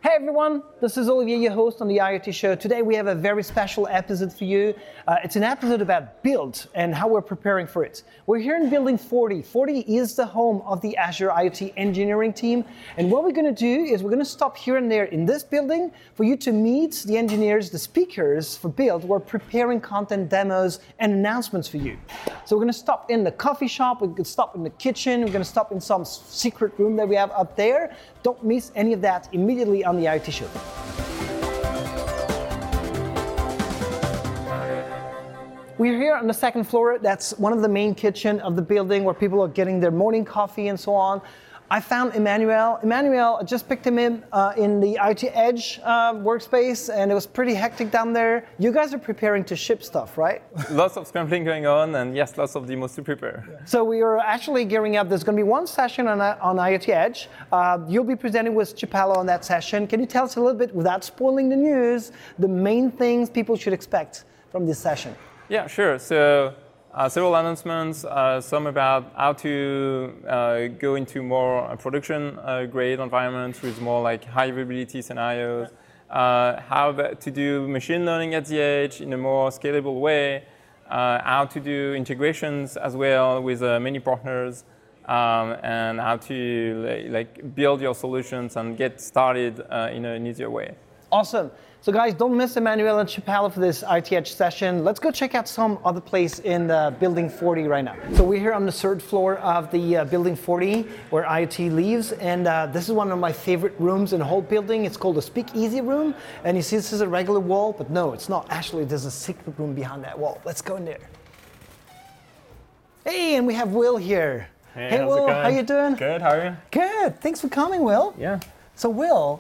Hey everyone, this is Olivier, your host on the IoT Show. Today we have a very special episode for you. It's an episode about build and how we're preparing for it. We're here in Building 40. 40 is the home of the Azure IoT engineering team. And what we're going to do is we're going to stop here and there in this building for you to meet the engineers, the speakers for build. We're preparing content demos and announcements for you. So we're going to stop in the coffee shop, we're going to stop in the kitchen, we're going to stop in some secret room that we have up there. Don't miss any of that immediately on the IoT Show. We're here on the second floor. That's one of the main kitchen of the building where people are getting their morning coffee and so on. I found Emmanuel. Emmanuel, I just picked him in the IoT Edge workspace, and it was pretty hectic down there. You guys are preparing to ship stuff, right? Lots of scrambling going on, and yes, lots of demos to prepare. Yeah. So we are actually gearing up. There's going to be one session on IoT Edge. You'll be presenting with Chipalo on that session. Can you tell us a little bit, without spoiling the news, the main things people should expect from this session? Yeah, sure. So several announcements, some about how to go into more production-grade environments with more like high availability scenarios, how to do machine learning at the edge in a more scalable way, how to do integrations as well with many partners, and how to build your solutions and get started in an easier way. Awesome. So guys, don't miss Emmanuel and Chipalo for this IoT Edge session. Let's go check out some other place in Building 40 right now. So we're here on the third floor of the Building 40 where IoT lives. And this is one of my favorite rooms in the whole building. It's called the Speakeasy room. And you see this is a regular wall, but no, it's not. Actually, there's a secret room behind that wall. Let's go in there. Hey, and we have Will here. Hey Will, how you doing? Good, how are you? Good, thanks for coming, Will. Yeah. So Will,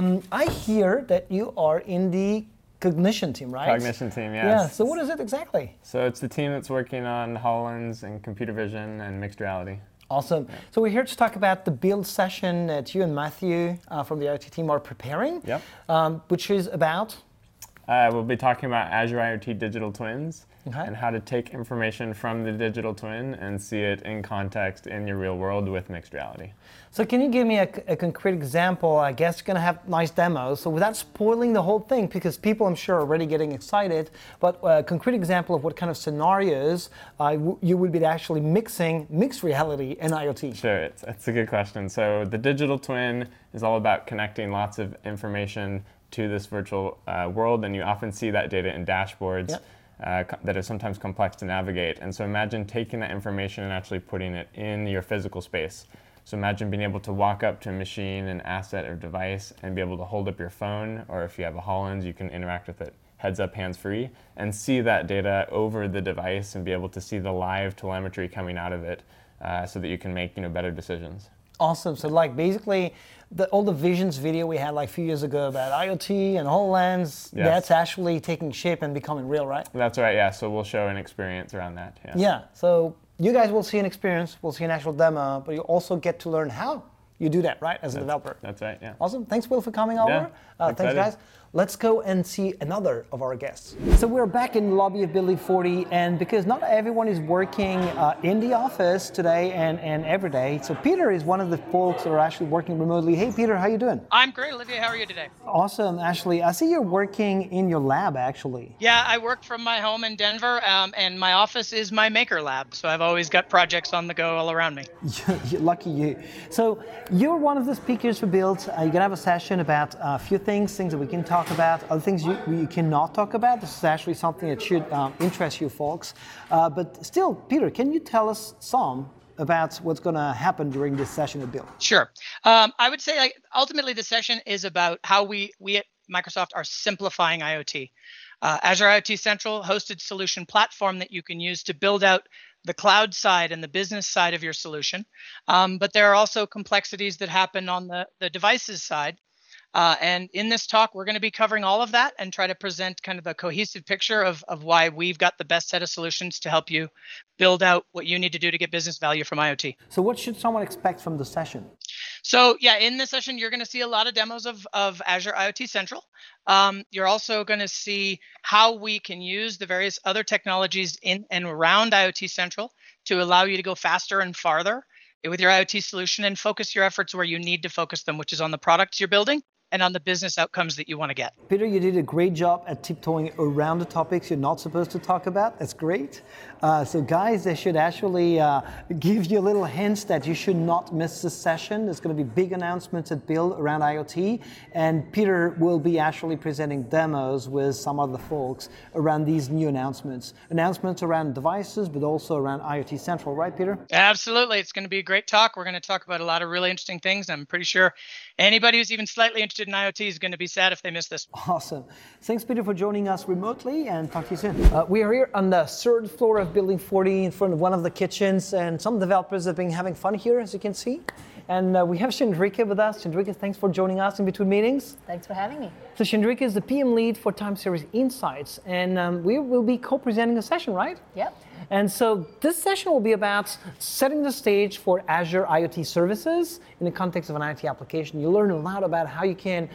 I hear that you are in the Cognition team, right? Cognition team, yes. Yeah, so what is it exactly? So it's the team that's working on HoloLens and computer vision and mixed reality. Awesome. Yeah. So we're here to talk about the build session that you and Matthew from the IoT team are preparing, which is about? We'll be talking about Azure IoT digital twins and how to take information from the digital twin and see it in context in your real world with mixed reality. So can you give me a concrete example? I guess you're going to have nice demos. So without spoiling the whole thing, because people I'm sure are already getting excited, but a concrete example of what kind of scenarios you would be actually mixing mixed reality and IoT. Sure, it's a good question. So the digital twin is all about connecting lots of information to this virtual world, and you often see that data in dashboards. Yep. That are sometimes complex to navigate. And so imagine taking that information and actually putting it in your physical space. So imagine being able to walk up to a machine, an asset, or device, and be able to hold up your phone, or if you have a HoloLens, you can interact with it heads up, hands free, and see that data over the device and be able to see the live telemetry coming out of it so that you can make better decisions. Awesome. So like basically all the visions video we had like a few years ago about IoT and HoloLens, that's actually taking shape and becoming real, right? That's right, yeah. So we'll show an experience around that. Yeah. So you guys will see an experience, we'll see an actual demo, but you also get to learn how you do that, right, as a developer. That's right, yeah. Awesome. Thanks, Will, for coming over. Thanks, guys. Let's go and see another of our guests. So we're back in the lobby of Building 40, and because not everyone is working in the office today and every day, so Peter is one of the folks that are actually working remotely. Hey, Peter, how you doing? I'm great, Olivier. How are you today? Awesome, Ashley. I see you're working in your lab, actually. Yeah, I work from my home in Denver, and my office is my maker lab, so I've always got projects on the go all around me. Lucky you. So you're one of the speakers for Build. You're going to have a session about a few things that we can talk about, other things you cannot talk about. This is actually something that should interest you folks. But still, Peter, can you tell us some about what's going to happen during this session at Build? Sure. I would say ultimately the session is about how we at Microsoft are simplifying IoT. Azure IoT Central, hosted solution platform that you can use to build out the cloud side and the business side of your solution. But there are also complexities that happen on the devices side. And in this talk, we're going to be covering all of that and try to present kind of a cohesive picture of why we've got the best set of solutions to help you build out what you need to do to get business value from IoT. So what should someone expect from the session? So yeah, in this session, you're going to see a lot of demos of Azure IoT Central. You're also going to see how we can use the various other technologies in and around IoT Central to allow you to go faster and farther with your IoT solution and focus your efforts where you need to focus them, which is on the products you're building and on the business outcomes that you want to get. Peter, you did a great job at tiptoeing around the topics you're not supposed to talk about. That's great. So guys, they should actually give you little hints that you should not miss this session. There's going to be big announcements at Build around IoT, and Peter will be actually presenting demos with some other folks around these new announcements. Announcements around devices, but also around IoT Central, right, Peter? Absolutely. It's going to be a great talk. We're going to talk about a lot of really interesting things. I'm pretty sure anybody who's even slightly interested in IoT is going to be sad if they miss this. Awesome. Thanks, Peter, for joining us remotely, and talk to you soon. We are here on the third floor of Building 40 in front of one of the kitchens, and some developers have been having fun here, as you can see. And we have Chandrika with us. Chandrika, thanks for joining us in between meetings. Thanks for having me. So Chandrika is the PM lead for Time Series Insights, and we will be co-presenting a session, right? Yep. And so this session will be about setting the stage for Azure IoT services in the context of an IoT application. You'll learn a lot about how you can,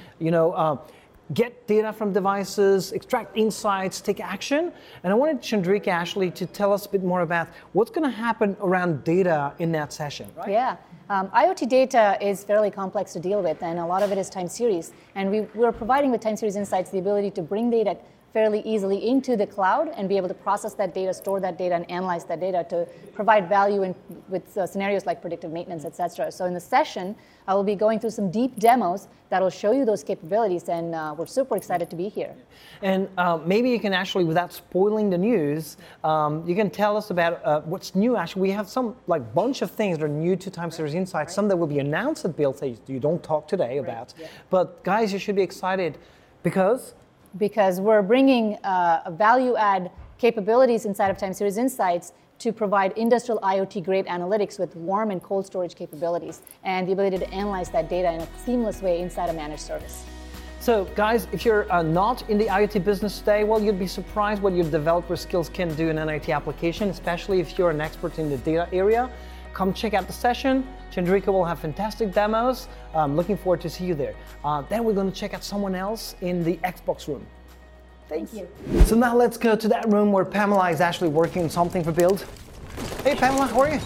get data from devices, extract insights, take action. And I wanted Chandrika actually to tell us a bit more about what's going to happen around data in that session, right? Yeah. IoT data is fairly complex to deal with, and a lot of it is time series. And we're providing with Time Series Insights the ability to bring data fairly easily into the cloud and be able to process that data, store that data, and analyze that data to provide value with scenarios like predictive maintenance, et cetera. So in the session, I will be going through some deep demos that will show you those capabilities, and we're super excited to be here. And maybe you can actually, without spoiling the news, you can tell us about what's new. Actually, we have some bunch of things that are new to Time Series Insights, some that will be announced at Build that you don't talk today about. Yeah. But guys, you should be excited because we're bringing value-add capabilities inside of Time Series Insights to provide industrial IoT-grade analytics with warm and cold storage capabilities and the ability to analyze that data in a seamless way inside a managed service. So guys, if you're not in the IoT business today, well, you'd be surprised what your developer skills can do in an IoT application, especially if you're an expert in the data area. Come check out the session. Chandrika will have fantastic demos. I'm looking forward to see you there. Then we're going to check out someone else in the Xbox room. Thank you. So now let's go to that room where Pamela is actually working on something for Build. Hey Pamela, how are you?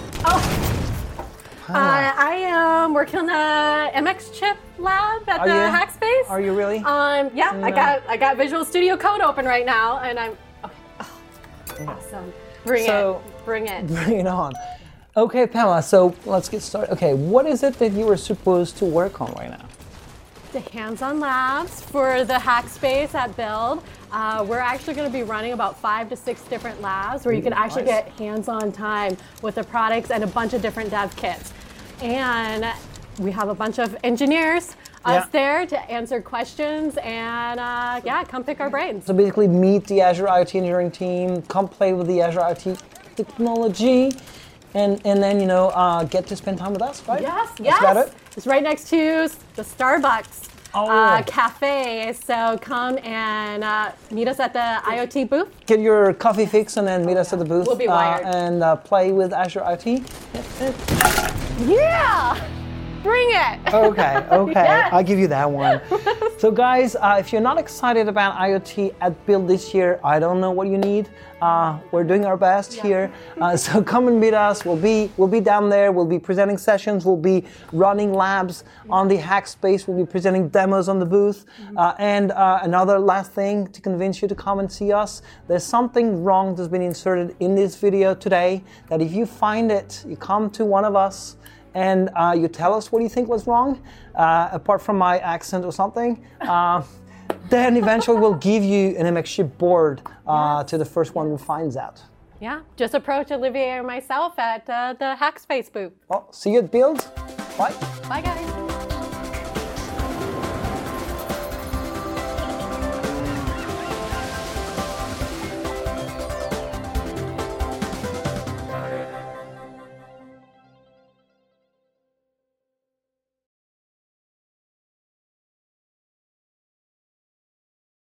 I am working on the MX chip lab at the Hackspace. Are you really? Yeah, I got Visual Studio Code open right now, and I'm awesome. Bring it. Bring it on. Okay, Pamela, so let's get started. Okay, what is it that you were supposed to work on right now? The hands-on labs for the Hackspace at Build. We're actually going to be running about 5 to 6 different labs where you can actually get hands-on time with the products and a bunch of different dev kits. And we have a bunch of engineers there to answer questions and come pick our brains. So basically meet the Azure IoT engineering team, come play with the Azure IoT technology, and then, get to spend time with us, right? Yes. That's about it? It's right next to the Starbucks cafe. So come and meet us at the IoT booth. Get your coffee fix and then meet us at the booth. We'll be wired. And play with Azure IoT. Yeah! Bring it! Okay. Yes. I'll give you that one. So guys, if you're not excited about IoT at Build this year, I don't know what you need. We're doing our best here. So come and meet us. We'll be down there. We'll be presenting sessions. We'll be running labs on the Hackspace. We'll be presenting demos on the booth. And another last thing to convince you to come and see us. There's something wrong that's been inserted in this video today that if you find it, you come to one of us and you tell us what you think was wrong, apart from my accent or something, then eventually we'll give you an MX chip board to the first one who finds out. Yeah, just approach Olivier or myself at the Hackspace booth. Well, see you at Build. Bye. Bye, guys.